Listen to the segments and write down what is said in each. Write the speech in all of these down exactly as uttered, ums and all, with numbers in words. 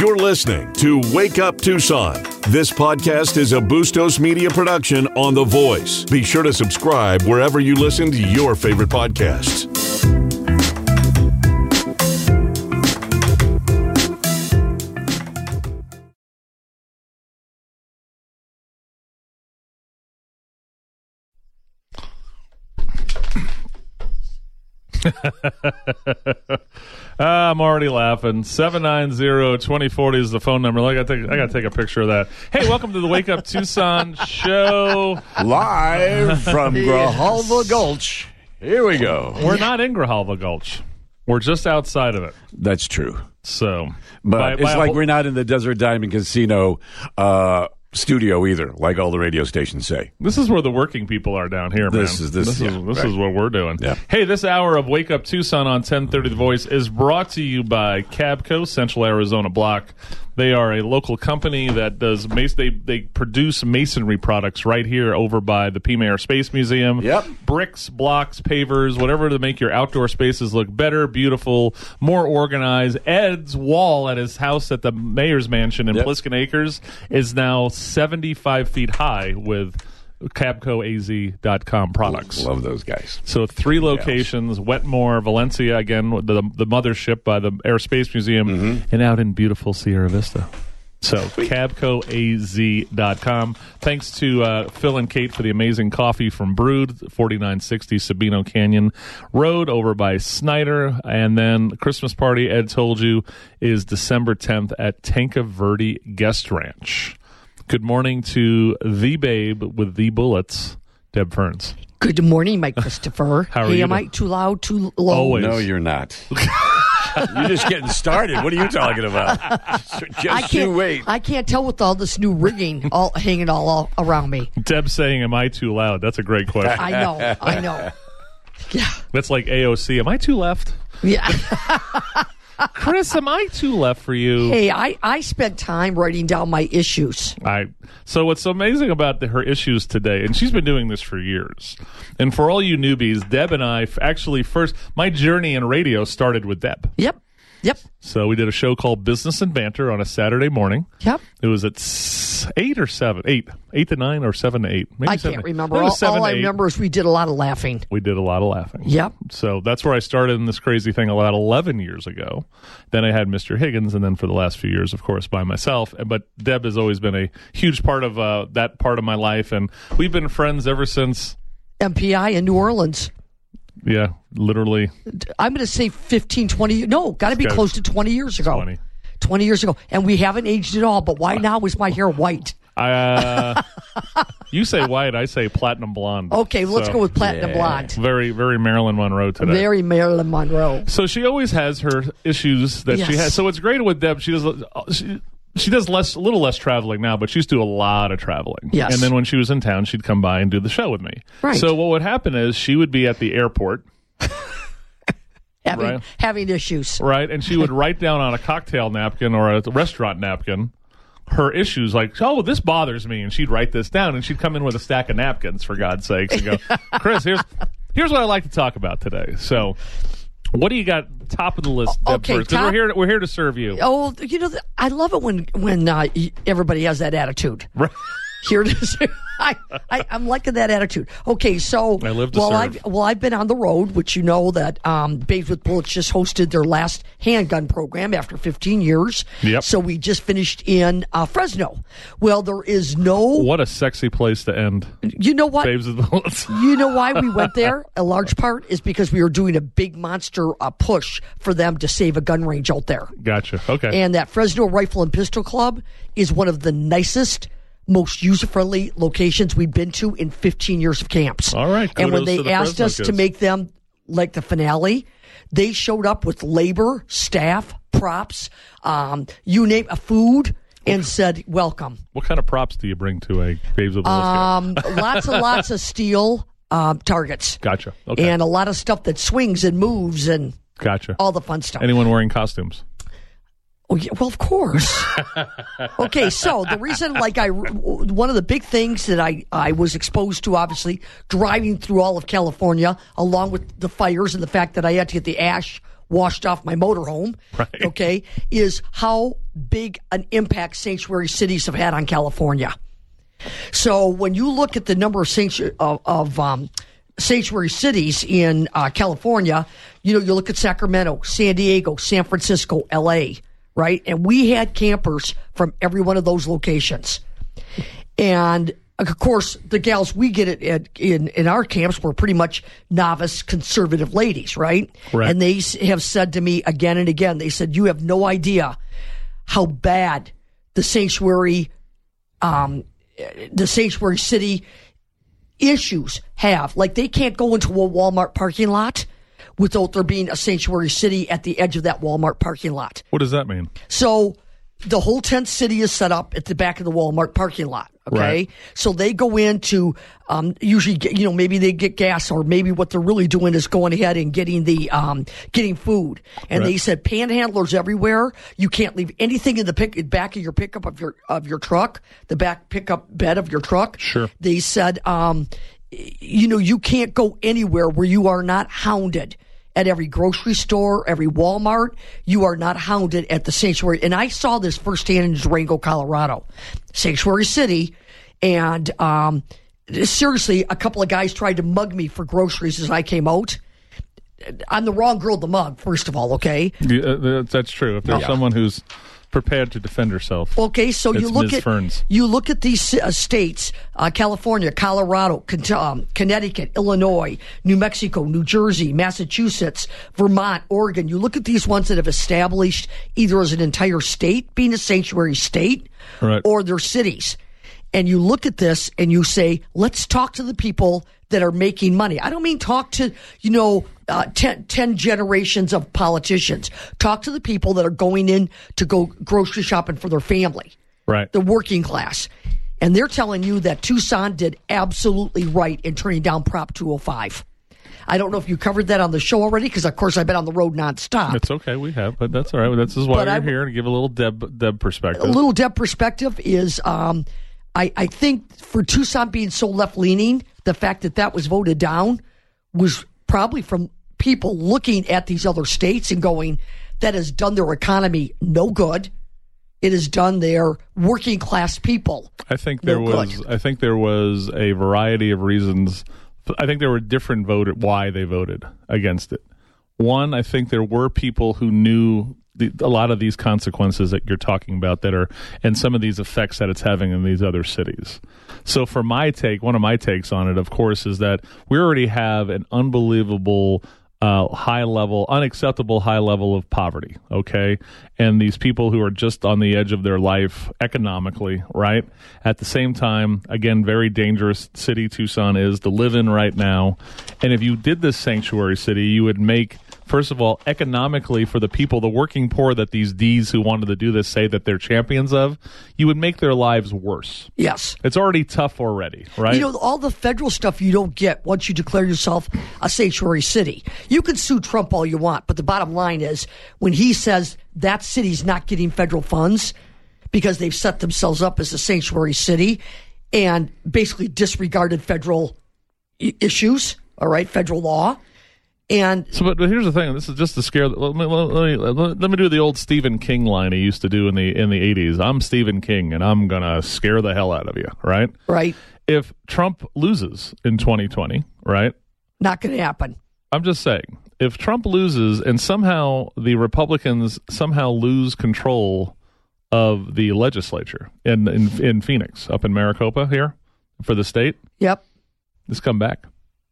You're listening to Wake Up Tucson. This podcast is a Bustos Media production on The Voice. Be sure to subscribe wherever you listen to your favorite podcasts. Ah, I'm already laughing. seven nine zero, two zero four zero is the phone number. I got to take a picture of that. Hey, welcome to the Wake Up Tucson show. Live from Grijalva Gulch. Here we go. We're not in Grijalva Gulch. We're just outside of it. That's true. So, But by- it's by a like whole- we're not in the Desert Diamond Casino uh, studio either, like all the radio stations say. This is where the working people are down here, man. This is- this- this, yeah, is, this right. is what we're doing. Yeah. Hey, this hour of Wake Up Tucson on ten thirty The Voice is brought to you by Cabco, Central Arizona Block. They are a local company that does mas- they they produce masonry products right here over by the Pima Air Space Museum. Yep. Bricks, blocks, pavers, whatever to make your outdoor spaces look better, beautiful, more organized. Ed's wall at his house at the mayor's mansion in Yep. Pliskin Acres is now seventy-five feet high with Cabco A Z dot com products. Love those guys. So three locations, Wetmore, Valencia, again, the the mothership by the Air Space Museum, Mm-hmm. and out in beautiful Sierra Vista. So Cabco A Z dot com. Thanks to uh, Phil and Kate for the amazing coffee from Brewed, forty-nine sixty Sabino Canyon Road over by Snyder. And then Christmas party, Ed told you, is December tenth at Tanca Verde Guest Ranch. Good morning to the babe with the bullets, Deb Ferns. Good morning, Mike Christopher. How are hey, you am I doing? too loud, too low? Always. No, you're not. You're just getting started. What are you talking about? Just I you can't wait. I can't tell with all this new rigging all hanging all, all around me. Deb saying, am I too loud? That's a great question. I know, I know. Yeah, That's like A O C. Am I too left? yeah. Chris, am I too left for you? Hey, I I spent time writing down my issues. I so what's so amazing about the, her issues today, and she's been doing this for years. And for all you newbies, Deb and I f- actually first my journey in radio started with Deb. Yep, yep, So we did a show called Business and Banter on a Saturday morning. yep. It was at s- eight or seven, eight, eight to nine, or seven to eight. Maybe I seven can't to- remember. It was All, seven all to I eight. remember is we did a lot of laughing. We did a lot of laughing. Yep. So that's where I started in this crazy thing about eleven years ago. Then I had Mister Higgins, and then for the last few years, of course, by myself. But Deb has always been a huge part of uh, that part of my life, and we've been friends ever since, M P I in New Orleans. yeah, literally I'm going to say fifteen, twenty. No, got to be gotta- close to twenty years ago. twenty. twenty years ago. And we haven't aged at all, but why now is my hair white? I, uh, you say white, I say platinum blonde. Okay, well, let's So, go with platinum blonde. Very, very Marilyn Monroe today. Very Marilyn Monroe. So she always has her issues that she Yes. has. So what's great with Deb, she does she, she does less, a little less traveling now, but she used to do a lot of traveling. Yes. And then when she was in town, she'd come by and do the show with me. Right. So what would happen is she would be at the airport, Having Right. having issues. right, and she would write down on a cocktail napkin or a restaurant napkin her issues, like, oh, this bothers me, and she'd write this down, and she'd come in with a stack of napkins, for God's sakes, and go, Chris, here's here's what I'd like to talk about today. So. What do you got top of the list, Deb, Okay, first? 'Cause top- we're here. We're here to serve you. Oh, you know, I love it when when uh, y- everybody has that attitude. Right. Here it is. I, I, I'm liking that attitude. Okay, so I live to well, serve. I've well, I've been on the road, which you know that um, Babes with Bullets just hosted their last handgun program after fifteen years. Yep. So we just finished in uh, Fresno. Well, there is no. What a sexy place to end. You know what? Babes of the Bullets. You know why we went there? A large part is because we were doing a big monster uh, push for them to save a gun range out there. Gotcha. Okay. And that Fresno Rifle and Pistol Club is one of the nicest, most user-friendly locations we've been to in fifteen years of camps. All right. And when Kudos they to the asked Fresno us to kids. make them like the finale, they showed up with labor, staff, props, um, you name a food, and said, welcome. What kind of props do you bring to a Babes of the Bullets game? Um, lots and lots of steel um, targets. Gotcha. Okay. And a lot of stuff that swings and moves and Gotcha. all the fun stuff. Anyone wearing costumes? Oh, yeah, well, of course. Okay, so the reason, like, I, one of the big things that I, I was exposed to, obviously, driving through all of California, along with the fires and the fact that I had to get the ash washed off my motorhome, Right. okay, is how big an impact sanctuary cities have had on California. So when you look at the number of sanctuary, of, of um, sanctuary cities in uh, California, you know, you look at Sacramento, San Diego, San Francisco, L A, right? And we had campers from every one of those locations. And of course, the gals we get it at, in in our camps were pretty much novice conservative ladies, right? Right. And they have said to me again and again, they said, "You have no idea how bad the sanctuary, um, the sanctuary city issues have. Like they can't go into a Walmart parking lot without there being a sanctuary city at the edge of that Walmart parking lot." What does that mean? So the whole tent city is set up at the back of the Walmart parking lot. Okay. Right. So they go into, um, usually, get, you know, maybe they get gas, or maybe what they're really doing is going ahead and getting the, um, getting food. And Right. they said panhandlers everywhere. You can't leave anything in the pick, back of your pickup of your, of your truck, the back pickup bed of your truck. Sure. They said, um, you know, you can't go anywhere where you are not hounded. At every grocery store, every Walmart, you are not hounded at the sanctuary. And I saw this firsthand in Durango, Colorado, sanctuary city. And um, seriously, a couple of guys tried to mug me for groceries as I came out. I'm the wrong girl to mug, first of all, okay? Yeah, uh, that's true. If there's Yeah. someone who's prepared to defend herself. Okay, so you It's look Miz at Ferns. you look at these uh, states: uh, California, Colorado, Con- um, Connecticut, Illinois, New Mexico, New Jersey, Massachusetts, Vermont, Oregon. You look at these ones that have established either as an entire state, being a sanctuary state, Right. or their cities, and you look at this and you say, let's talk to the people that are making money. I don't mean talk to, you know, uh, ten, ten generations of politicians. Talk to the people that are going in to go grocery shopping for their family, Right. the working class. And they're telling you that Tucson did absolutely right in turning down Prop two oh five. I don't know if you covered that on the show already, because, of course, I've been on the road nonstop. It's okay. We have, but that's all right. This is why But we're I- here, to give a little Deb, Deb perspective. A little Deb perspective is, um, I, I think for Tucson being so left-leaning, the fact that that was voted down was probably from people looking at these other states and going, that has done their economy no good. It has done their working class people. I think there No was. good. I think there was a variety of reasons. I think there were different voted why they voted against it. One, I think there were people who knew the, a lot of these consequences that you're talking about that are, and some of these effects that it's having in these other cities. So, for my take, one of my takes on it, of course, is that we already have an unbelievable. Uh, high level, unacceptable high level of poverty, okay? And these people who are just on the edge of their life economically, right? At the same time, again, very dangerous city Tucson is to live in right now. And if you did this sanctuary city, you would make, first of all, economically for the people, the working poor that these D's who wanted to do this say that they're champions of, you would make their lives worse. Yes. It's already tough already, right? You know, all the federal stuff you don't get once you declare yourself a sanctuary city. You can sue Trump all you want, but the bottom line is when he says that city's not getting federal funds because they've set themselves up as a sanctuary city and basically disregarded federal I- issues, all right, federal law. And So, but, but here's the thing. This is just to scare. Let me, let, me, let me do the old Stephen King line he used to do in the in the eighties. I'm Stephen King, and I'm gonna scare the hell out of you. Right? right, If Trump loses in twenty twenty, right? not going to happen. I'm just saying, if Trump loses and somehow the Republicans somehow lose control of the legislature in in, in Phoenix, up in Maricopa here for the state, Yep. just come back.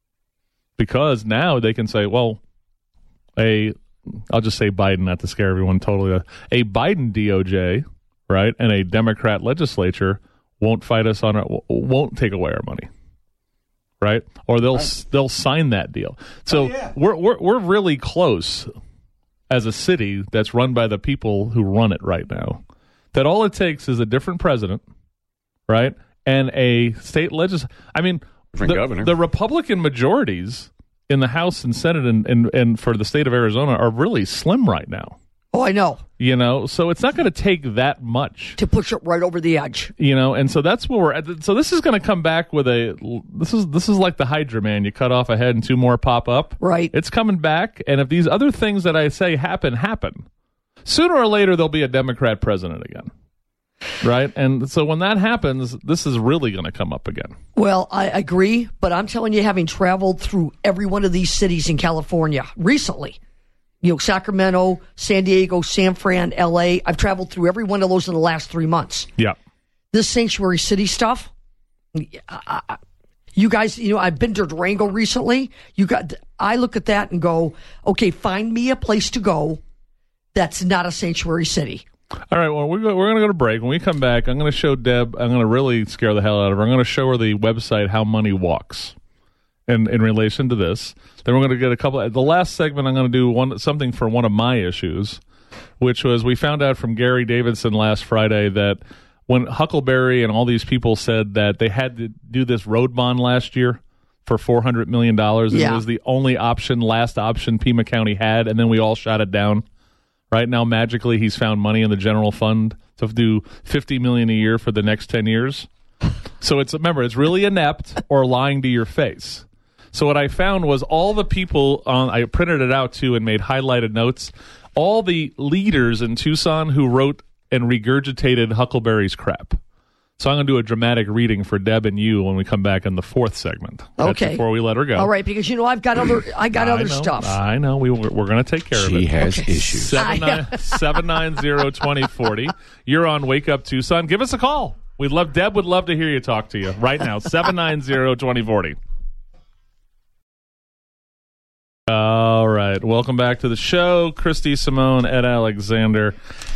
Because now they can say, well, a, I'll just say Biden, not to scare everyone totally, a Biden D O J, right, and a Democrat legislature won't fight us on our, won't take away our money, right? Or they'll right. they'll sign that deal. So oh, yeah. we're we're we're really close as a city that's run by the people who run it right now. That all it takes is a different president, right, and a state legislature. I mean. The, the Republican majorities in the House and Senate and, and, and for the state of Arizona are really slim right now. Oh, I know. You know, so it's not going to take that much to push it right over the edge. You know, and so that's where we're at. So this is going to come back with a. This is this is like the Hydra Man. You cut off a head and two more pop up. Right. It's coming back, and if these other things that I say happen, happen. Sooner or later, there'll be a Democrat president again. Right? And so when that happens, this is really going to come up again. Well, I agree, but I'm telling you, having traveled through every one of these cities in California recently, you know, Sacramento, San Diego, San Fran, L A, I've traveled through every one of those in the last three months. Yeah. This sanctuary city stuff, I, I, you guys, you know, I've been to Durango recently. You got, I look at that and go, okay, find me a place to go that's not a sanctuary city. All right, well, we're, go, we're going to go to break. When we come back, I'm going to show Deb, I'm going to really scare the hell out of her. I'm going to show her the website, How Money Walks, in, in relation to this. Then we're going to get a couple, the last segment, I'm going to do one something for one of my issues, which was we found out from Gary Davidson last Friday that when Huckleberry and all these people said that they had to do this road bond last year for four hundred million dollars, and yeah. it was the only option, last option Pima County had, and then we all shot it down. Right now, magically, he's found money in the general fund to do fifty million dollars a year for the next ten years. So it's remember, it's really inept or lying to your face. So what I found was all the people on, I printed it out too and made highlighted notes. All the leaders in Tucson who wrote and regurgitated Huckleberry's crap. So I'm going to do a dramatic reading for Deb and you when we come back in the fourth segment. Okay. That's before we let her go. All right, because you know I've got other I got I other know, stuff. I know. We we're, we're going to take care She of it. has Okay. issues. seven nine seven nine zero twenty forty. You're on Wake Up Tucson. Give us a call. We'd love Deb would love to hear you talk to you right now. seven nine zero twenty forty. All right. Welcome back to the show. Christy Simone, Ed Alexander,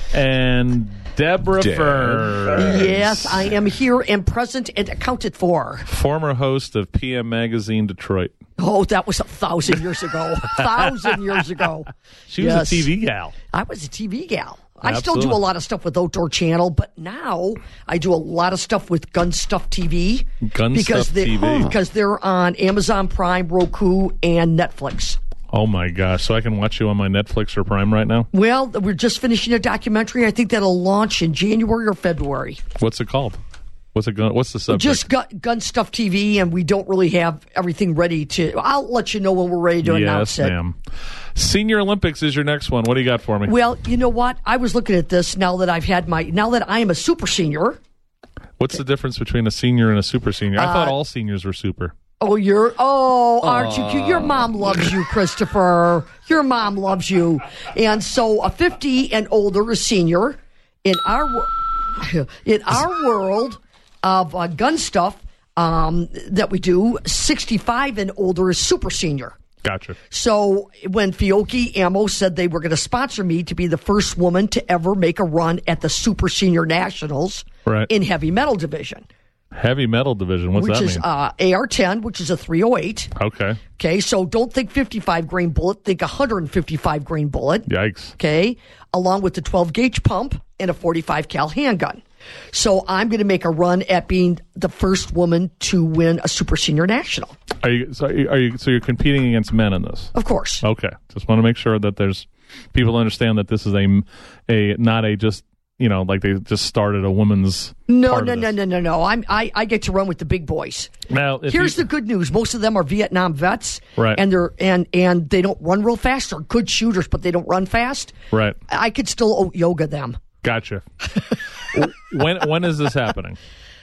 and Deborah Deb. Fern. Yes, I am here and present and accounted for. Former host of P M Magazine Detroit. Oh, that was a thousand years ago. A thousand years ago. She was Yes. a T V gal. I was a T V gal. I still do Absolutely. a lot of stuff with Outdoor Channel, but now I do a lot of stuff with Gun Stuff T V. Gun because Stuff they, T V. Because they're on Amazon Prime, Roku, and Netflix. Oh, my gosh. So I can watch you on my Netflix or Prime right now? Well, we're just finishing a documentary. I think that'll launch in January or February. What's it called? What's it going? What's the subject? Just gun, gun Stuff T V, and we don't really have everything ready to. I'll let you know when we're ready to announce yes, it. ma'am. Senior Olympics is your next one. What do you got for me? Well, you know what? I was looking at this now that I've had my. Now that I am a super senior. What's the difference between a senior and a super senior? I Uh, thought all seniors were super. Oh, you're. Oh, aren't you cute? Your mom loves you, Christopher. Your mom loves you. And so a fifty and older is senior. In our wo- in our world of uh, gun stuff um, that we do, sixty-five and older is super senior. Gotcha. So when Fiocchi Ammo said they were going to sponsor me to be the first woman to ever make a run at the Super Senior Nationals Right. in heavy metal division, Heavy metal division. What's which that is mean? uh, A R ten, which is a three oh eight. Okay. Okay, so don't think fifty-five grain bullet, think one hundred fifty-five grain bullet. Yikes. Okay, along with the twelve gauge pump and a forty-five cal handgun. So I'm going to make a run at being the first woman to win a Super Senior National. Are you? So are you? Are you so you're competing against men in this? Of course. Okay. Just want to make sure that there's people understand that this is a a not a just you know like they just started a women's. No, part no, of no, this. no, no, no. I'm I, I get to run with the big boys. Now, if Here's you, the good news: most of them are Vietnam vets, Right. And they're and and they don't run real fast. They're good shooters, but they don't run fast. right. I could still yoga them. Gotcha. when when is this happening?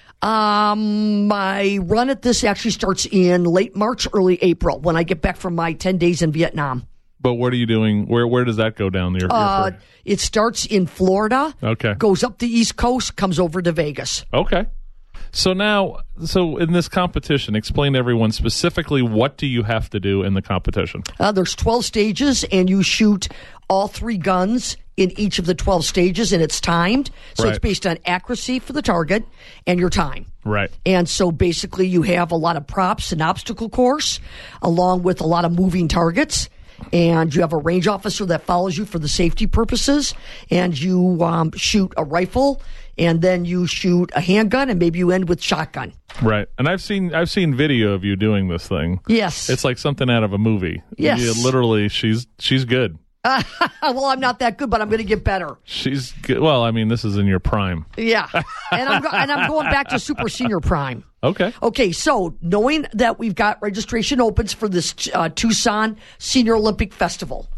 Um, my run at this actually starts in late March, early April when I get back from my ten days in Vietnam. But what are you doing? Where where does that go down there? Uh, it starts in Florida. Okay. Goes up the East Coast, comes over to Vegas. Okay. So now, so in this competition, explain to everyone specifically what do you have to do in the competition? Uh, there's twelve stages, and you shoot all three guns in each of the twelve stages, and it's timed. So Right. it's based on accuracy for the target and your time. Right. And so basically you have a lot of props and obstacle course along with a lot of moving targets. And you have a range officer that follows you for the safety purposes. And you um, shoot a rifle, and then you shoot a handgun, and maybe you end with shotgun. Right. And I've seen I've seen video of you doing this thing. Yes. It's like something out of a movie. Yes. You literally, she's she's good. Well, I'm not that good, but I'm going to get better. She's good. Well, I mean, this is in your prime. Yeah. And I'm, go- and I'm going back to Super Senior Prime. Okay. Okay, so knowing that we've got registration opens for this uh, Tucson Senior Olympic Festival,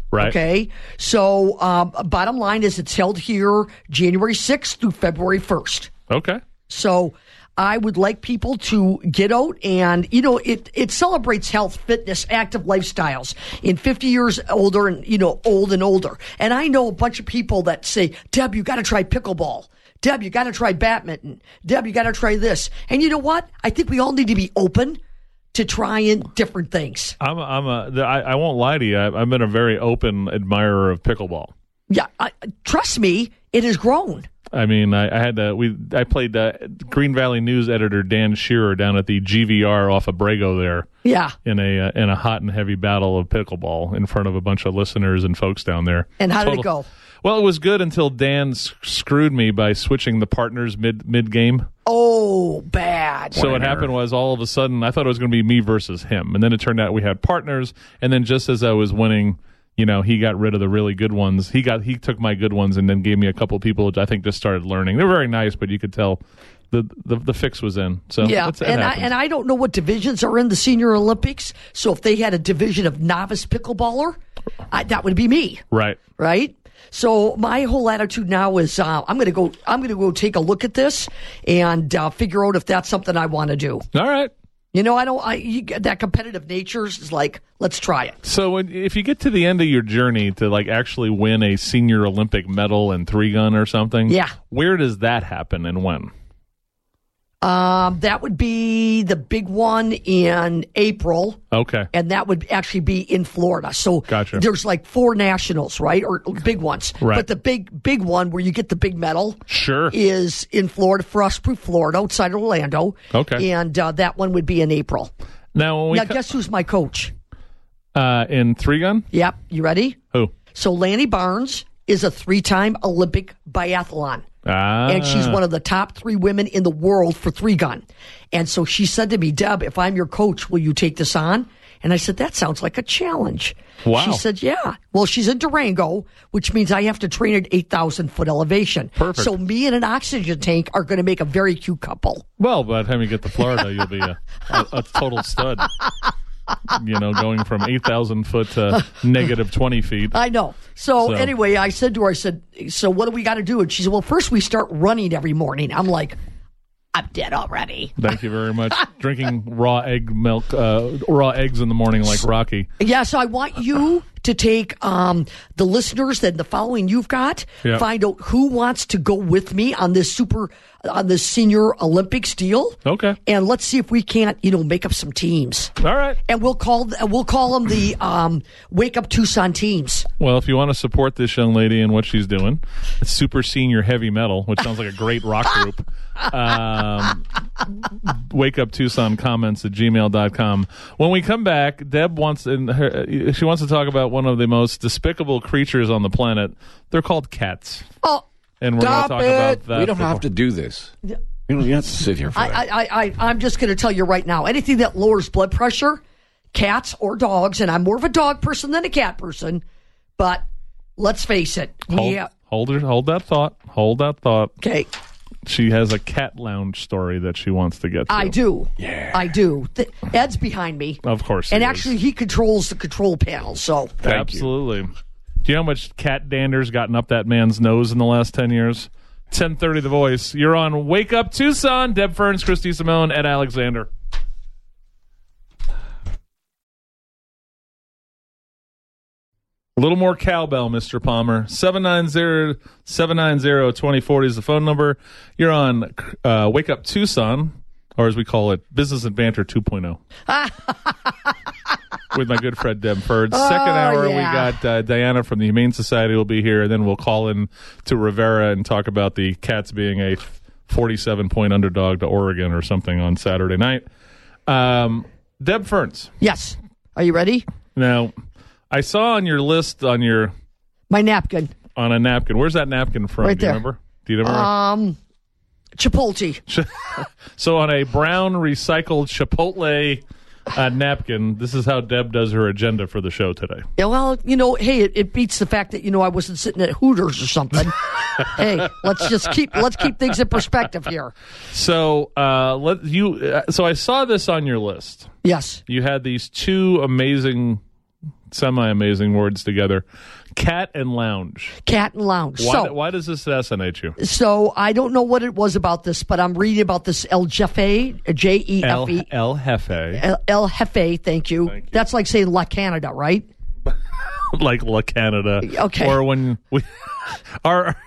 Right. Okay. So, um, bottom line is it's held here January sixth through February first. Okay. So I would like people to get out and, you know, it, it celebrates health, fitness, active lifestyles in fifty years older and, you know, old and older. And I know a bunch of people that say, Deb, you got to try pickleball. Deb, you got to try badminton. Deb, you got to try this. And you know what? I think we all need to be open to trying different things. I'm a, I'm a, I, I won't lie to you. I've, I've been a very open admirer of pickleball. Yeah. I, trust me, it has grown. I mean, I, I had to, we I played uh, Green Valley News editor Dan Shearer down at the G V R off of Brago there. Yeah. In a uh, in a hot and heavy battle of pickleball in front of a bunch of listeners and folks down there. And how Total, did it go? Well, it was good until Dan s- screwed me by switching the partners mid mid game. Oh, bad. So what happened was all of a sudden I thought it was going to be me versus him, and then it turned out we had partners. And then just as I was winning, you know, he got rid of the really good ones. He got he took my good ones and then gave me a couple of people which I think just started learning. They were very nice, but you could tell the the, the fix was in. So yeah, it's, it and I, happens. and I don't know what divisions are in the Senior Olympics. So if they had a division of novice pickleballer, I, that would be me. Right. Right. So my whole attitude now is uh, I'm going to go. I'm going to go take a look at this and uh, figure out if that's something I want to do. All right. You know, I don't. I you, that competitive nature is like, let's try it. So when, if you get to the end of your journey to like actually win a senior Olympic medal in three gun or something, yeah, where does that happen and when? Um, that would be the big one in April. Okay. And that would actually be in Florida. So gotcha. There's like four nationals, right? Or big ones. Right. But the big, big one where you get the big medal sure. is in Florida, Frostproof, Florida, outside of Orlando. Okay. And uh, that one would be in April. Now, when we now co- guess who's my coach? Uh, in three gun? Yep. You ready? Who? So Lanny Barnes is a three-time Olympic biathlon. Ah. And she's one of the top three women in the world for three gun. And so she said to me, Deb, if I'm your coach, will you take this on? And I said, that sounds like a challenge. Wow. She said, yeah. Well, she's in Durango, which means I have to train at eight thousand foot elevation. Perfect. So me and an oxygen tank are going to make a very cute couple. Well, by the time you get to Florida, you'll be a, a, a total stud. You know, going from eight thousand foot to negative twenty feet. I know. So, So- anyway, I said to her, I said, so what do we got to do? And she said, well, first we start running every morning. I'm like, I'm dead already. Thank you very much. Drinking raw egg milk, uh, raw eggs in the morning like Rocky. Yeah, so I want you to take um, the listeners that the following you've got, Yeah. find out who wants to go with me on this super, on this Senior Olympics deal. Okay. And let's see if we can't, you know, make up some teams. All right. And we'll call we'll call them the um, Wake Up Tucson teams. Well, if you want to support this young lady and what she's doing, it's Super Senior Heavy Metal, which sounds like a great rock group. Um, Wake Up Tucson comments at gmail dot com. When we come back, Deb wants in her, she wants to talk about one of the most despicable creatures on the planet. They're called cats. Oh, And we're going to Stop talk it. about that. We don't before- have to do this. You don't you have to sit here for that. I, I, I, I'm just going to tell you right now, anything that lowers blood pressure, cats or dogs, and I'm more of a dog person than a cat person, but let's face it. We Hold, have, hold, her, hold that thought. Hold that thought. okay. She has a cat lounge story that she wants to get to. I do. Yeah. I do. Th- Ed's behind me. Of course. And he actually, is. he controls the control panel. So, Thank you. Absolutely. Do you know how much cat dander's gotten up that man's nose in the last ten years? ten thirty The Voice. You're on Wake Up Tucson. Deb Ferns, Christy Simone, Ed Alexander. A little more cowbell, Mister Palmer. seven nine zero, seven nine zero, two zero four zero is the phone number. You're on uh, Wake Up Tucson, or as we call it, Business and Banter two point oh. With my good friend Deb Ferds. Second hour, yeah. we got uh, Diana from the Humane Society will be here, and then we'll call in to Rivera and talk about the Cats being a forty-seven point underdog to Oregon or something on Saturday night. Um, Deb Ferns. yes. Are you ready? Now, I saw on your list on your My napkin. on a napkin. Where's that napkin from? Right Do you there. remember? Do you remember? Um, Chipotle. So on a brown recycled Chipotle uh, napkin, this is how Deb does her agenda for the show today. Yeah, well, you know, hey, it, it beats the fact that, you know, I wasn't sitting at Hooters or something. Hey, let's just keep let's keep things in perspective here. So uh, let you. Uh, so I saw this on your list. Yes. You had these two amazing semi-amazing words together. Cat and lounge. Cat and lounge. Why, so, why does this fascinate you? so I don't know what it was about this, but I'm reading about this El Jefe, J E F E. El, El Jefe. El, El Jefe, thank you. Thank you. That's like saying La Canada, right? Like La Canada. Okay. Or when we... our...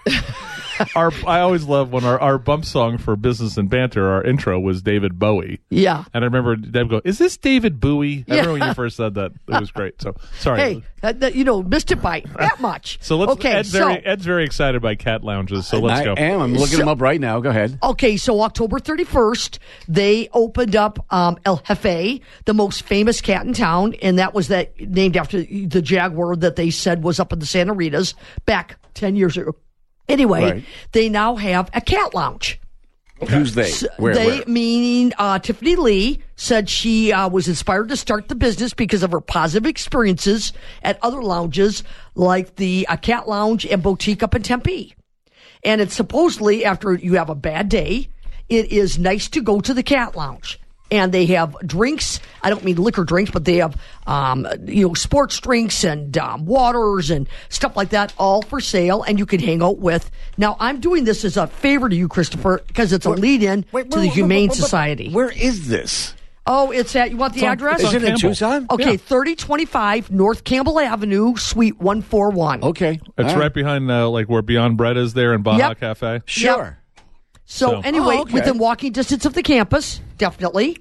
Our, I always love when our, our bump song for Business and Banter, our intro was David Bowie. Yeah. And I remember Deb go, "Is this David Bowie?" I Yeah. remember when you first said that. It was great. So, sorry. Hey, that, that, you know, missed it by that much. So let's. Okay, Ed's, so, very, Ed's very excited by cat lounges. So let's I go. am. I'm looking So- them up right now. Go ahead. Okay, so October thirty-first, they opened up um, El Jefe, the most famous cat in town, and that was that named after the jaguar that they said was up in the Santa Ritas back ten years ago. Anyway, Right. they now have a cat lounge. Who's they? Where? they, where? meaning uh, Tiffany Lee, said she uh, was inspired to start the business because of her positive experiences at other lounges like the uh, Cat Lounge and Boutique up in Tempe. And it's supposedly after you have a bad day, it is nice to go to the Cat Lounge. And they have drinks. I don't mean liquor drinks, but they have, um, you know, sports drinks and um, waters and stuff like that, all for sale. And you can hang out with. Now, I'm doing this as a favor to you, Christopher, because it's a lead-in Wait, to wait, the wait, Humane wait, wait, Society. Where is this? Oh, it's at. You want the It's on- address? it's on Is it in Campbell. Tucson? Okay, Yeah. thirty twenty-five North Campbell Avenue, Suite one forty-one. Okay. It's All right behind uh, like where Beyond Bread is there in Baja Yep. Cafe. Sure. So, So- anyway, Oh, okay. within walking distance of the campus, definitely.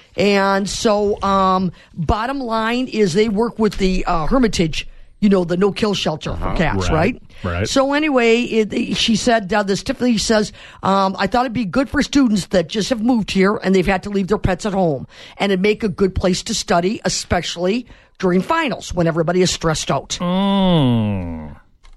And so, um, bottom line is they work with the uh, Hermitage, you know, the no-kill shelter for cats, Right, right? right. So anyway, it, she said, uh, this Tiffany says, um, I thought it'd be good for students that just have moved here and they've had to leave their pets at home. And it'd make a good place to study, especially during finals when everybody is stressed out. Mm.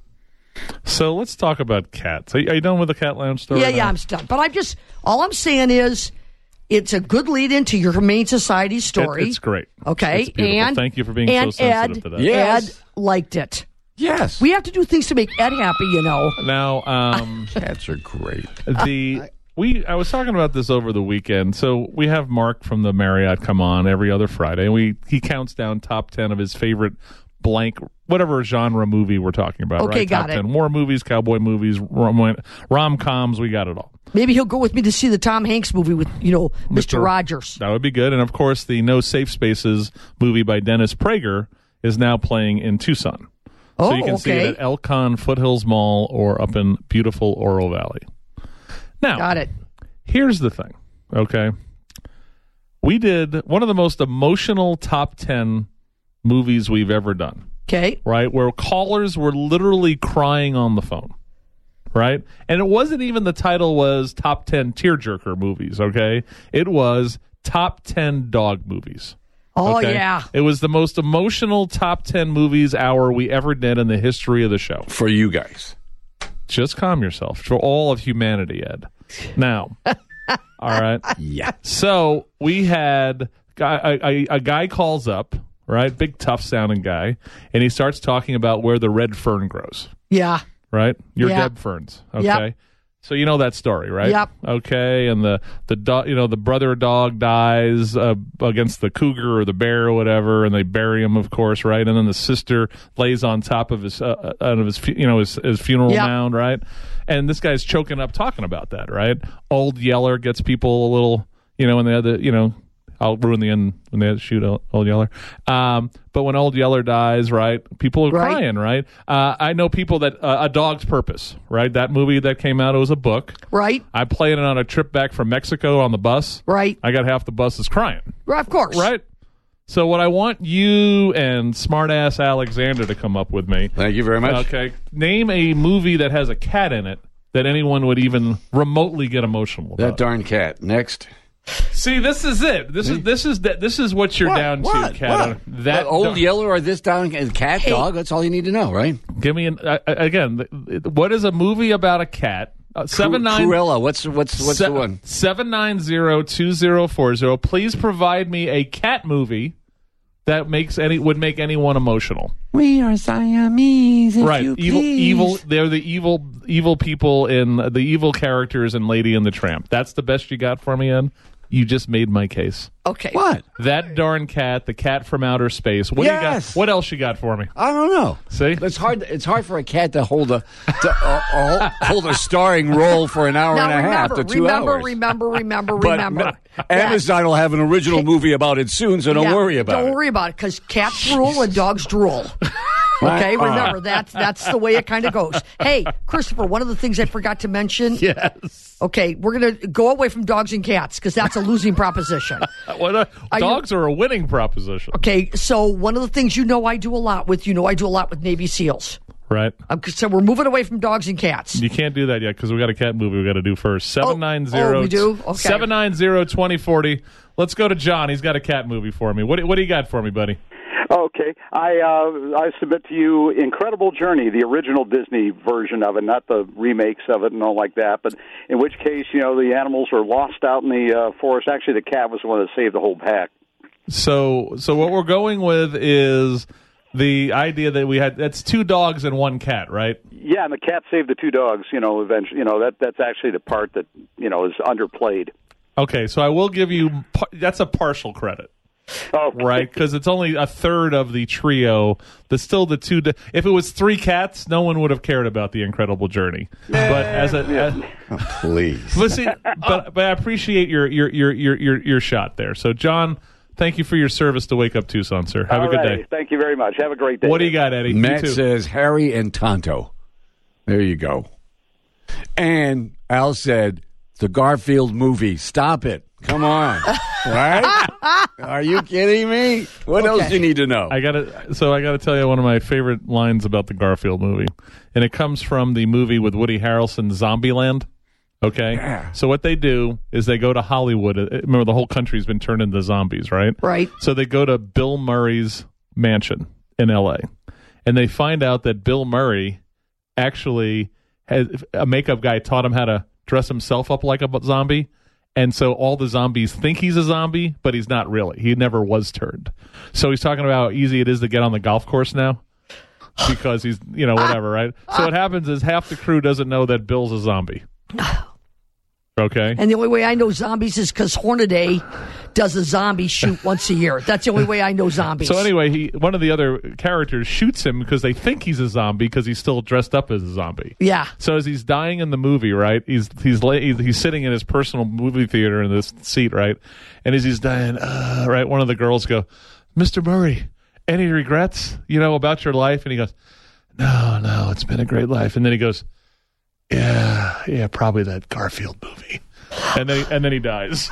So let's talk about cats. Are you, are you done with the cat lounge story? Yeah, now? yeah, I'm done. But I'm just, all I'm saying is, it's a good lead into your Humane Society story. It- it's great. Okay. It's beautiful. And Thank you for being and so sensitive Ed, to that. Yes. Ed liked it. Yes. We have to do things to make Ed happy, you know. Now, um, Cats are great. the we I was talking about this over the weekend. So we have Mark from the Marriott come on every other Friday, and we he counts down top ten of his favorite blank whatever genre movie we're talking about. Okay, right? got top it. ten war movies, cowboy movies, rom rom coms. We got it all. Maybe he'll go with me to see the Tom Hanks movie with, you know, Mister Mister Rogers. That would be good. And of course, the No Safe Spaces movie by Dennis Prager is now playing in Tucson. Oh, so you can see okay. it at Elcon Foothills Mall or up in beautiful Oro Valley. Now, Got it. here's the thing, okay? We did one of the most emotional top ten movies we've ever done, Okay. right? Where callers were literally crying on the phone, right? And it wasn't even the title was top ten tearjerker movies, okay? It was top ten dog movies. Oh, okay? yeah. It was the most emotional top ten movies hour we ever did in the history of the show. For you guys. Just calm yourself. For all of humanity, Ed. Now, all right. Yeah. So we had guy, a, a, a guy calls up, right? Big tough sounding guy, and he starts talking about where the red fern grows, Yeah. right? Your Yeah. Deb ferns, okay? Yep. So you know that story, right? Yep. Okay, and the the do- you know the brother dog dies uh, against the cougar or the bear or whatever, and they bury him, of course, right? And then the sister lays on top of his uh, out of his fu- you know his, his funeral Yep. mound, right? And this guy's choking up talking about that, right? Old Yeller gets people a little, you know, when they had the you know. I'll ruin the end when they shoot Old Yeller. Um, but when Old Yeller dies, right, people are Right. crying, right? Uh, I know people that, uh, A Dog's Purpose, right? That movie that came out, it was a book. Right. I played it on a trip back from Mexico on the bus. Right. I got half the buses crying, Right, of course. right? So what I want you and smartass Alexander to come up with me. Thank you very much. Okay. Name a movie that has a cat in it that anyone would even remotely get emotional That about. darn cat. Next. See, this is it. This is this is that this is what you're What? down What? to, cat. What? That The old dog- yellow or this down cat dog? That's all you need to know, right? Give me an uh, again. th- th- What is a movie about a cat? Uh, seven nine Cruella. What's what's what's se- the one? seven nine zero two zero four zero. Please provide me a cat movie that makes any would make anyone emotional. We are Siamese, if Right, you evil, please. evil. They're the evil, evil people in the evil characters in Lady and the Tramp. That's the best you got for me, Ed. You just made my case. Okay. What? That darn cat, the cat from outer space. What Yes. do you got? What else you got for me? I don't know. See? It's hard. It's hard for a cat to hold a to, uh, uh, hold a starring role for an hour Now and a half remember, to two remember, hours. remember, remember, But remember. ma- Yeah. Amazon will have an original movie about it soon, so don't Yeah, worry about Don't it. worry about it, because cats drool and dogs drool. Okay, Uh. remember, that's that's the way it kind of goes. Hey, Christopher, one of the things I forgot to mention. Yes. Okay, we're going to go away from dogs and cats, because that's a losing proposition. What a, Are you- dogs are a winning proposition. Okay, so one of the things you know I do a lot with, you know I do a lot with Navy SEALs. Right. Um, so we're moving away from dogs and cats. You can't do that yet because we got a cat movie we got to do first. seven nine oh, zero we do? Okay. seven nine zero, two zero four zero. Let's go to John. He's got a cat movie for me. What, what do you got for me, buddy? Okay, I uh, I submit to you Incredible Journey, the original Disney version of it, not the remakes of it and all like that. But in which case, you know, the animals were lost out in the uh, forest. Actually, the cat was the one that saved the whole pack. So, so what we're going with is the idea that we had that's two dogs and one cat, right? Yeah, and the cat saved the two dogs. You know, eventually, you know that that's actually the part that you know is underplayed. Okay, so I will give you par- that's a partial credit. Oh, Right, because it's only a third of the trio. The still the two. De- if it was three cats, no one would have cared about the Incredible Journey. But as a, as, Oh, please. but, see, but but I appreciate your your your your your your shot there. So, John, thank you for your service to Wake Up Tucson, sir. Have all a good right. day. Thank you very much. Have a great day. What do you got, Eddie? Matt You too. says Harry and Tonto. There you go. And Al said the Garfield movie. Stop it. Come on. Right? Are you kidding me? What else do you need to know? I gotta. So I gotta tell you one of my favorite lines about the Garfield movie, and it comes from the movie with Woody Harrelson, Zombieland. Okay, Yeah. so what they do is they go to Hollywood. Uh, Remember, the whole country's been turned into zombies, right? Right. So they go to Bill Murray's mansion in L A, and they find out that Bill Murray actually has a makeup guy taught him how to dress himself up like a zombie. And so all the zombies think he's a zombie, but he's not really. He never was turned. So he's talking about how easy it is to get on the golf course now because he's, you know, whatever, right? So what happens is half the crew doesn't know that Bill's a zombie. Okay? And the only way I know zombies is because Hornaday does a zombie shoot once a year. That's the only way I know zombies. So anyway, he one of the other characters shoots him because they think he's a zombie because he's still dressed up as a zombie. Yeah. So as he's dying in the movie, right? He's he's la- he's, he's sitting in his personal movie theater in this seat, right? And as he's dying, uh, right, one of the girls go, "Mister Murray, any regrets, you know, about your life?" And he goes, "No, no, it's been a great life." And then he goes, "Yeah, yeah, probably that Garfield movie." And then and then he dies.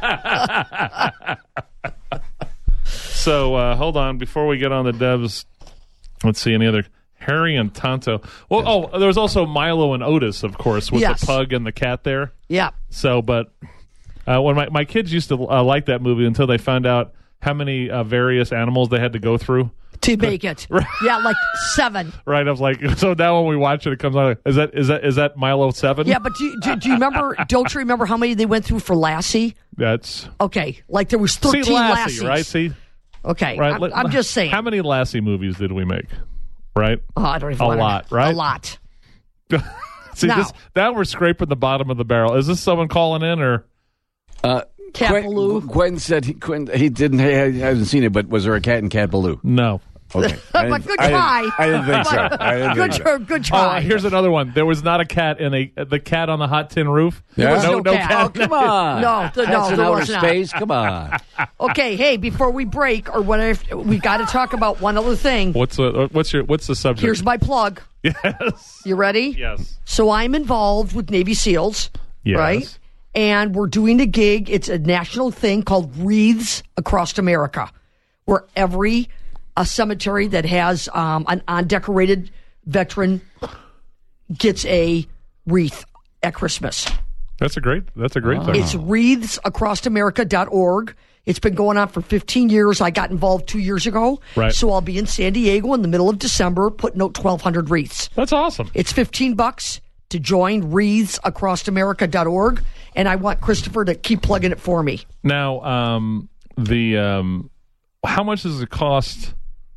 So uh, hold on, before we get on the devs, let's see any other. Harry and Tonto. Well, oh, there was also Milo and Otis, of course, with Yes. the pug and the cat there. Yeah. So, but uh, when my, my kids used to uh, like that movie until they found out how many uh, various animals they had to go through. To make it. Yeah, like seven. Right, I was like, so now when we watch it, it comes out. Is that is that is that Milo seven? Yeah, but do, you- do, do you remember, don't you remember how many they went through for Lassie? That's Okay, like there was thirteen see Lassie, Lassies. right? See, Okay, right. I'm, let- I'm just saying. How many Lassie movies did we make? Right, Oh, I don't even A wanna- lot, right? A lot. see Now- this. Now we're scraping the bottom of the barrel. Is this someone calling in or? Uh, Cat Quentin, Ballou. Quentin said he, Quentin, he didn't. He hasn't seen it, but was there a cat in Cat Ballou? No. Okay, I But didn't- good I didn't- try. I didn't think so. I didn't Good, think so. tr- good Oh, try. here's another one. There was not a cat in a the cat on the hot tin roof. There was no, no no cat. cat. Oh, come on. No, th- no, That's in there outer was not. space. Come on. Okay, hey, before we break, or whenever, we got to talk about one other thing. What's the what's your what's the subject? Here's my plug. yes. You ready? Yes. So I'm involved with Navy SEALs, Yes. right? And we're doing a gig. It's a national thing called Wreaths Across America, where every a cemetery that has um, an undecorated veteran gets a wreath at Christmas. That's a great. That's a great thing. It's wreaths across america dot org. It's been going on for fifteen years. I got involved two years ago. Right. So I'll be in San Diego in the middle of December putting out twelve hundred wreaths. That's awesome. It's fifteen bucks to join wreaths across america dot org. And I want Christopher to keep plugging it for me. Now, um, the um, how much does it cost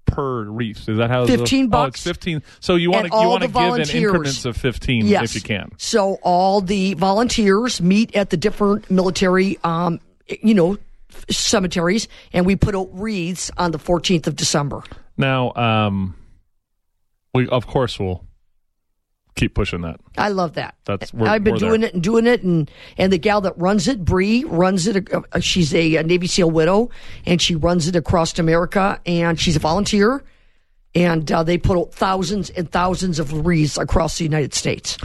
per wreath? Is that how? fifteen Oh, bucks. it's fifteen. So you want And to you all want to the give in volunteers. increments of fifteen Yes. if you can. So all the volunteers meet at the different military, um, you know, cemeteries, and we put out wreaths on the fourteenth of December. Now, um, we of course will keep pushing that. I love that. That's we're, I've been we're doing there. it and doing it, and and the gal that runs it, Bree, runs it. Uh, she's a, a Navy SEAL widow, and she runs it across America, and she's a volunteer. And uh, they put out thousands and thousands of wreaths across the United States.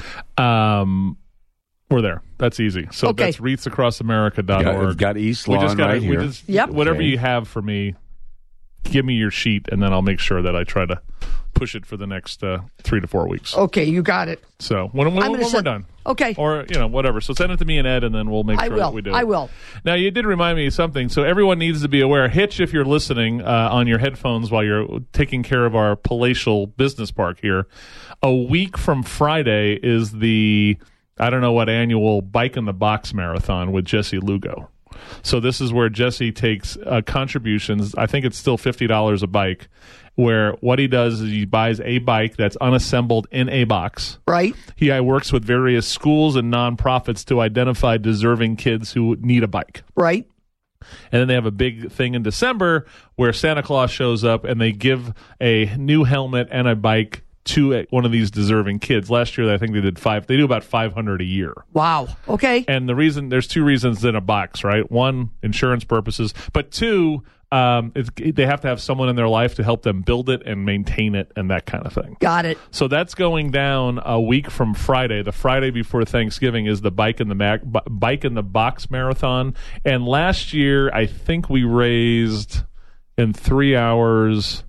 Um, we're there. That's easy. So Okay. that's wreaths across america dot Got, org. we've got East we Lawn just gotta, right we here. just, Yep. Whatever Okay. you have for me, give me your sheet, and then I'll make sure that I try to push it for the next uh, three to four weeks. Okay, you got it. So when, when, I'm when gonna we're send- done. Okay. Or, you know, whatever. So send it to me and Ed, and then we'll make I sure will. that we do it. I will. Now, you did remind me of something. So everyone needs to be aware. Hitch, if you're listening uh, on your headphones while you're taking care of our palatial business park here, a week from Friday is the, I don't know what, annual Bike in the Box Marathon with Jesse Lugo. So this is where Jesse takes uh, contributions. I think it's still fifty dollars a bike, where what he does is he buys a bike that's unassembled in a box. Right? He uh, works with various schools and nonprofits to identify deserving kids who need a bike. Right? And then they have a big thing in December where Santa Claus shows up and they give a new helmet and a bike to a, one of these deserving kids. Last year, I think they did five. They do about five hundred a year. Wow. Okay. And the reason, there's two reasons in a box, right? One, insurance purposes, but two, um, it's, they have to have someone in their life to help them build it and maintain it and that kind of thing. Got it. So that's going down a week from Friday. The Friday before Thanksgiving is the Bike in the Mac, B- Bike in the Box Marathon. And last year, I think we raised in three hours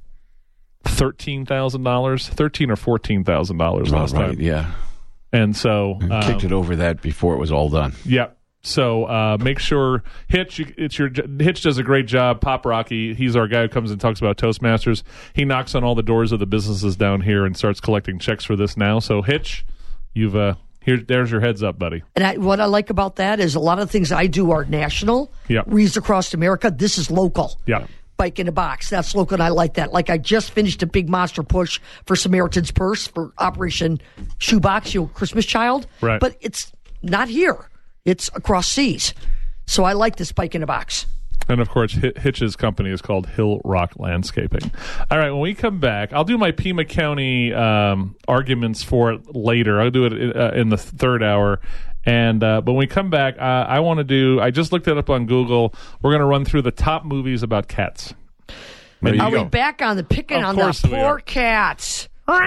thirteen thousand dollars, thirteen or fourteen thousand dollars Oh, last right, time. yeah. And so, um, Kicked it over that before it was all done. yeah. So uh, make sure Hitch. It's your Hitch does a great job. Pop Rocky, he's our guy who comes and talks about Toastmasters. He knocks on all the doors of the businesses down here and starts collecting checks for this now. So Hitch, you've uh, here. There's your heads up, buddy. And I, what I like about that is a lot of the things I do are national. Yep. Wreaths across America. This is local. Yeah. Bike in a Box. That's local, and I like that. Like I just finished a big monster push for Samaritan's Purse for Operation Shoebox, you know, Christmas Child. Right. But it's not here. It's across seas. So I like this Bike in a Box. And of course, Hitch's company is called Hill Rock Landscaping. All right, when we come back, I'll do my Pima County um, arguments for it later. I'll do it in, uh, in the third hour. And uh, but when we come back, uh, I want to do. I just looked it up on Google. We're going to run through the top movies about cats. There you Are go. we back on the picking Of on course the we poor are. cats?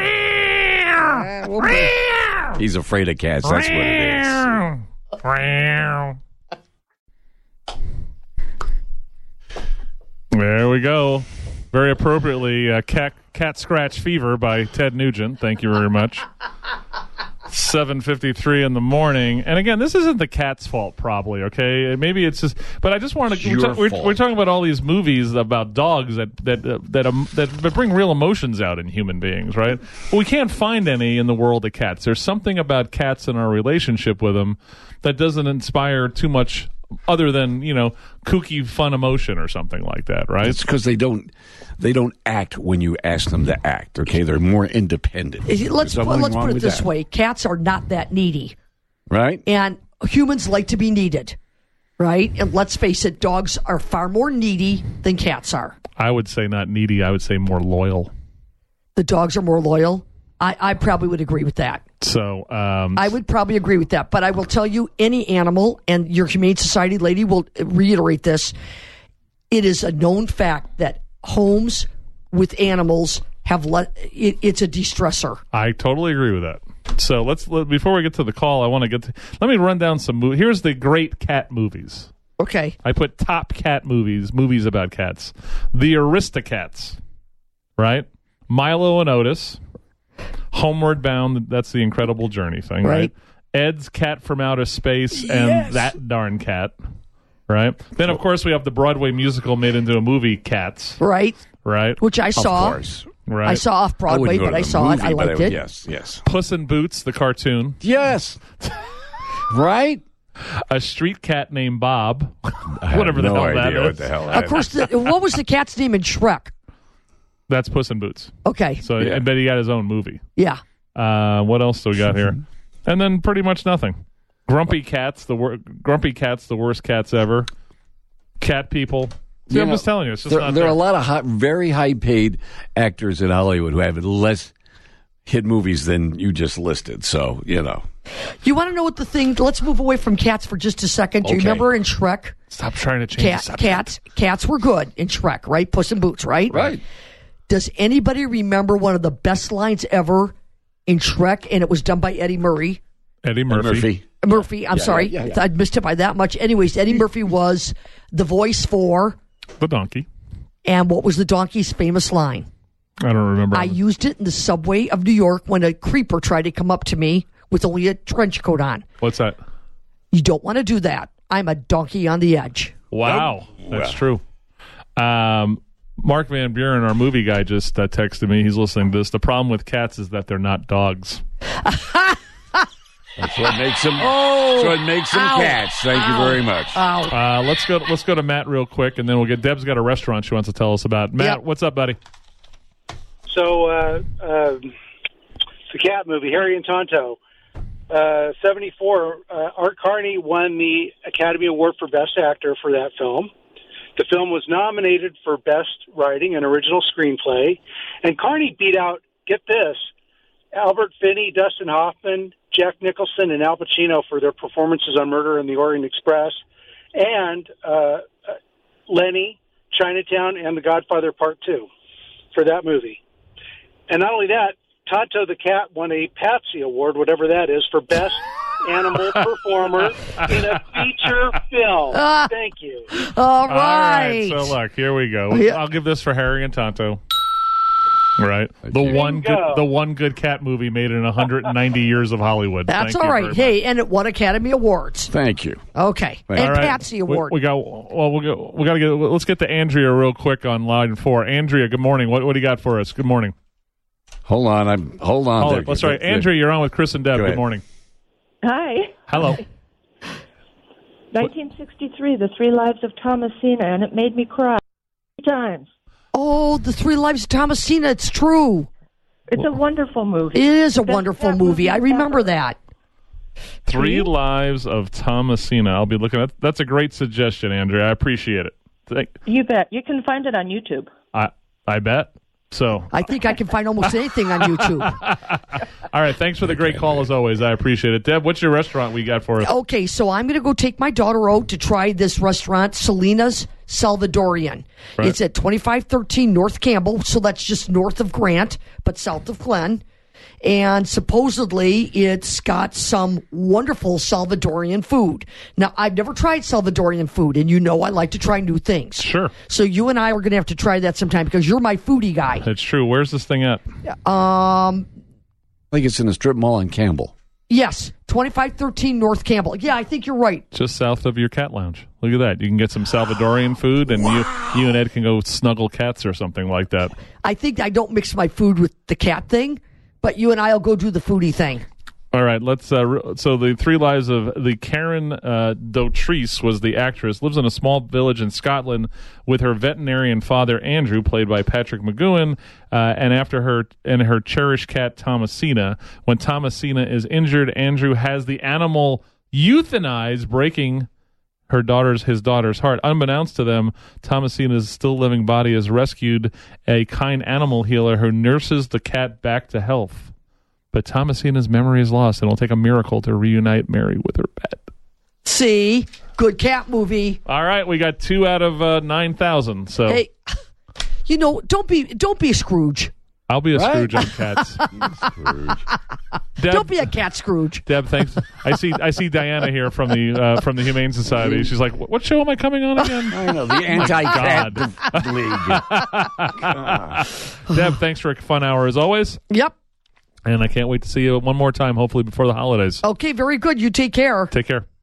He's afraid of cats. That's what it There we go. Very appropriately, uh, cat, cat Scratch Fever by Ted Nugent. Thank you very much. seven fifty-three in the morning. And again, this isn't the cat's fault, probably, okay? Maybe it's just, but I just want to, we're, Your ta- we're, fault. we're talking about all these movies about dogs that that uh, that, um, that that bring real emotions out in human beings, right? Well, we can't find any in the world of cats. There's something about cats and our relationship with them that doesn't inspire too much other than, you know, kooky fun emotion or something like that, right? is. It's because they don't they don't act when you ask them to act. Okay, they're more independent. Let's There's put, something let's wrong put it with this that. way: cats are not that needy, right? and humans like to be needed, right? And let's face it, dogs are far more needy than cats are. I would say not needy. I would say more loyal. The dogs are more loyal. I, I probably would agree with that. So, um, I would probably agree with that. But I will tell you, any animal, and your Humane Society lady will reiterate this, it is a known fact that homes with animals have let it, it's a de-stressor. I totally agree with that. So let's let, before we get to the call, I want to get to, let me run down some movies. Here's the great cat movies. Okay. I put top cat movies, movies about cats. The Aristocats, right? Milo and Otis. Homeward Bound, that's the Incredible Journey thing, right? Right. Ed's Cat from Outer Space and Yes. That Darn Cat, right? Then, of course, we have the Broadway musical made into a movie, Cats, Right? right? Which I Of saw. course. Right. I saw off Broadway, wouldn't go but to I the saw it. movie, I but liked it. Yes, yes. Puss in Boots, the cartoon. Yes. Right? A street cat named Bob. I have Whatever the no hell that idea is. what the hell that Of course, the, what was the cat's name in Shrek? That's Puss in Boots. Okay. So Yeah. I bet he got his own movie. Yeah. Uh, what else do we got here? And then pretty much nothing. Grumpy Cats, the wor- Grumpy Cats, the worst cats ever. Cat People. See, You I'm know, just telling you, it's just there, not there there. are a lot of hot, very high-paid actors in Hollywood who have less hit movies than you just listed. So, you know. You want to know what the thing? Let's move away from cats for just a second. Do you Okay. remember in Shrek? Stop trying to change Cat, the subject. cats, cats were good in Shrek, right? Puss in Boots, right? Right. Does anybody remember one of the best lines ever in Shrek? And it was done by Eddie Murray. Eddie Murphy. Murphy. Murphy, I'm Yeah, sorry, yeah, yeah, yeah. I missed it by that much. Anyways, Eddie Murphy was the voice for, The donkey. and what was the donkey's famous line? I don't remember. I used it in the subway of New York when a creeper tried to come up to me with only a trench coat on. What's that? You don't want to do that. I'm a donkey on the edge. Wow. That's true. Um, Mark Van Buren, our movie guy, just uh, texted me. He's listening to this. The problem with cats is that they're not dogs. That's what makes them. Oh, that's what makes them ow, cats. Thank ow, you very much. Ow. Uh, let's go. Let's go to Matt real quick, and then we'll get. Deb's got a restaurant she wants to tell us about. Matt, Yep. what's up, buddy? So, uh, uh, the cat movie, Harry and Tonto, uh, seventy-four, uh, Art Carney won the Academy Award for Best Actor for that film. The film was nominated for Best Writing and Original Screenplay, and Carney beat out, get this, Albert Finney, Dustin Hoffman, Jack Nicholson, and Al Pacino for their performances on Murder on the Orient Express, and uh, Lenny, Chinatown, and The Godfather Part two for that movie. And not only that, Tonto the cat won a Patsy Award, whatever that is, for Best Animal Performer in a Feature Film. Thank you. All All right. right. So look, here we go. Yeah. I'll give this for Harry and Tonto. Right, the you. one good, Bingo. the one good cat movie made in one hundred ninety years of Hollywood. That's Thank all you right. very Hey, and it won Academy Awards. Thank you. Okay. Right. And All right. Patsy We- Award. We, got. Well, we got. We got to get. Let's get to Andrea real quick on line four. Andrea, good morning. What What do you got for us? Good morning. Hold on. I'm. Hold on. Oh, there. that's right. Andrea, you're on with Chris and Deb. Go Good ahead. morning. Hi. Hello. nineteen sixty-three, The Three Lives of Thomasina, and it made me cry three times. Oh, The Three Lives of Thomasina. It's true. It's a wonderful movie. It is a Best wonderful cat movie. I remember ever. that. Three Lives of Thomasina. I'll be looking at. That's a great suggestion, Andrea. I appreciate it. Thank, You bet. You can find it on YouTube. I I bet. So, I think I can find almost anything on YouTube. all right. Thanks for the great call as always. I appreciate it. Deb, what's your restaurant we got for us? Okay, so I'm going to go take my daughter out to try this restaurant, Selena's Salvadorian. Right. It's at twenty-five thirteen North Campbell, so that's just north of Grant, but south of Glen. And supposedly it's got some wonderful Salvadorian food. Now, I've never tried Salvadorian food, and you know I like to try new things. Sure. So you and I are going to have to try that sometime because you're my foodie guy. It's true. Where's this thing at? Um, I think it's in the strip mall in Campbell. yes, twenty-five thirteen North Campbell. Yeah, I think you're right. Just south of your cat lounge. Look at that. You can get some Salvadorian food, and you you and Ed can go snuggle cats or something like that. I think I don't mix my food with the cat thing, but you and I will go do the foodie thing. All right, let's. Uh, re- so the Three Lives of the Karen uh, Dotrice was the actress. Lives in a small village in Scotland with her veterinarian father Andrew, played by Patrick McGowan, uh, and after her and her cherished cat Thomasina. When Thomasina is injured, Andrew has the animal euthanized, breaking her daughter's his daughter's heart. Unbeknownst to them, Thomasina's still living body has rescued a kind animal healer who nurses the cat back to health. But Thomasina's memory is lost, and it'll take a miracle to reunite Mary with her pet. See? Good cat movie. All right, we got two out of uh, nine thousand. So Hey, you know, don't be don't be a Scrooge. I'll be a Right? Scrooge on cats. Deb, Don't be a cat Scrooge. Deb, thanks. I see. I see Diana here from the uh, from the Humane Society. She's like, "What show am I coming on again?" I know the anti-cat God. league. Deb, thanks for a fun hour as always, Yep. and I can't wait to see you one more time, hopefully before the holidays. Okay, very good. You take care. Take care.